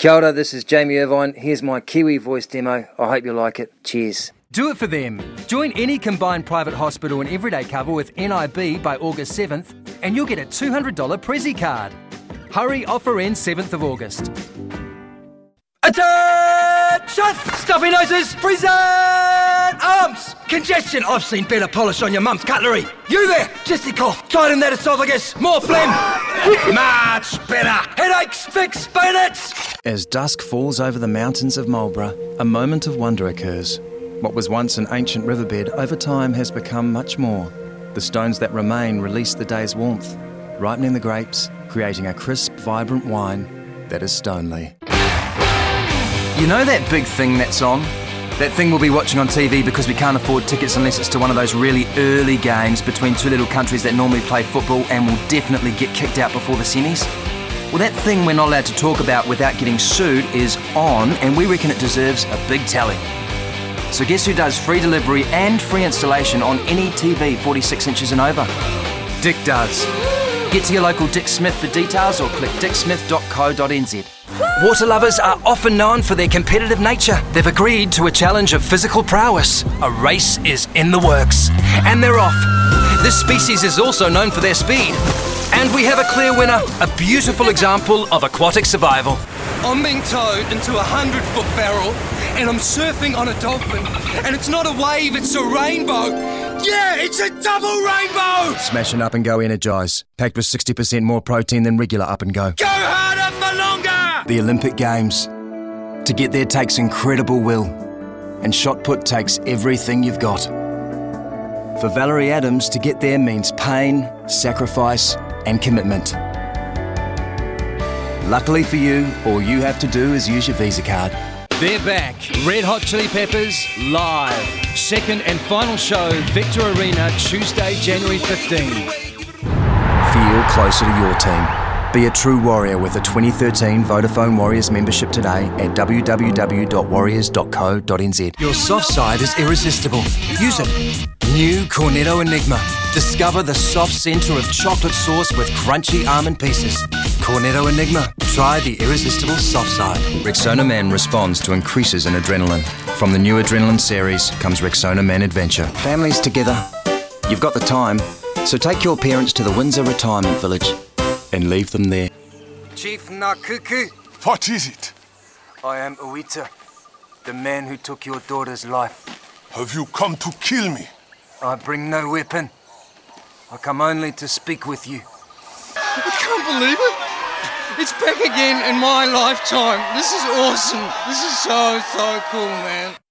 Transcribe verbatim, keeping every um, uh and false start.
Kia ora, this is Jamie Irvine. Here's my Kiwi voice demo. I hope you like it. Cheers. Do it for them. Join any combined private hospital and everyday cover with N I B by August seventh and you'll get a two hundred dollars Prezi card. Hurry, offer ends seventh of August. Attention! Stuffy noses! Present arms! Congestion! I've seen better polish on your mum's cutlery. You there! Chesty cough! Tighten that esophagus! More phlegm! Much better! Headaches! Fix! Bayonets! As dusk falls over the mountains of Marlborough, a moment of wonder occurs. What was once an ancient riverbed over time has become much more. The stones that remain release the day's warmth, ripening the grapes, creating a crisp, vibrant wine that is Stoneleigh. You know that big thing that's on? That thing we'll be watching on T V because we can't afford tickets unless it's to one of those really early games between two little countries that normally play football and will definitely get kicked out before the semis? Well, that thing we're not allowed to talk about without getting sued is on, and we reckon it deserves a big tally. So guess who does free delivery and free installation on any T V forty-six inches and over? Dick does. Get to your local Dick Smith for details or click dick smith dot co dot n z. Water lovers are often known for their competitive nature. They've agreed to a challenge of physical prowess. A race is in the works, and they're off. This species is also known for their speed. And we have a clear winner, a beautiful example of aquatic survival. I'm being towed into a hundred-foot barrel, and I'm surfing on a dolphin. And it's not a wave, it's a rainbow. Yeah, it's a double rainbow! Smash an Up and Go Energize, packed with sixty percent more protein than regular Up and Go. Go harder for longer! The Olympic Games. To get there takes incredible will, and shot put takes everything you've got. For Valerie Adams, to get there means pain, sacrifice, and commitment. Luckily for you, all you have to do is use your Visa card. They're back. Red Hot Chili Peppers, live. Second and final show, Victor Arena, Tuesday, January fifteenth. Feel closer to your team. Be a true warrior with a twenty thirteen Vodafone Warriors membership today at w w w dot warriors dot co dot n z. Your soft side is irresistible. Use it. New Cornetto Enigma. Discover the soft centre of chocolate sauce with crunchy almond pieces. Cornetto Enigma. Try the irresistible soft side. Rexona Man responds to increases in adrenaline. From the new Adrenaline series comes Rexona Man Adventure. Families together. You've got the time, so take your parents to the Windsor Retirement Village and leave them there. Chief Nakuku, What is it? I am Uita, the man who took your daughter's life. Have you come to kill me? I bring no weapon. I come only to speak with you. I can't believe it. It's back again in my lifetime. This is awesome. This is so, so cool, man.